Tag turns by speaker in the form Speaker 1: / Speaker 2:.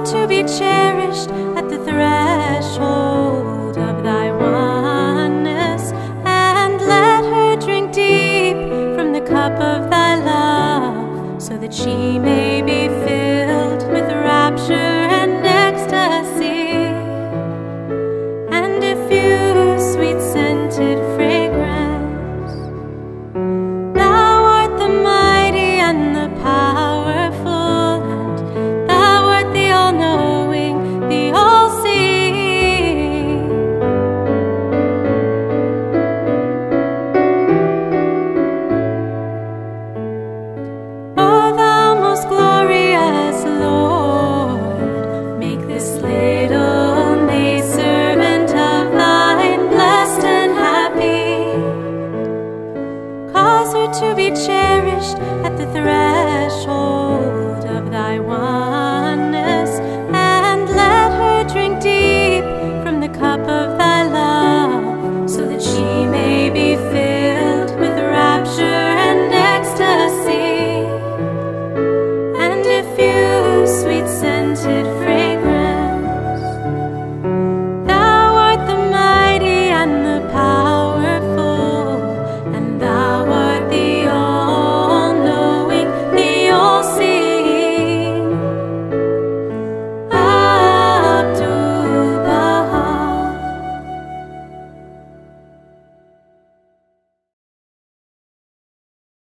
Speaker 1: to be cherished at the threshold of thy oneness, and let her drink deep from the cup of thy love, so that she may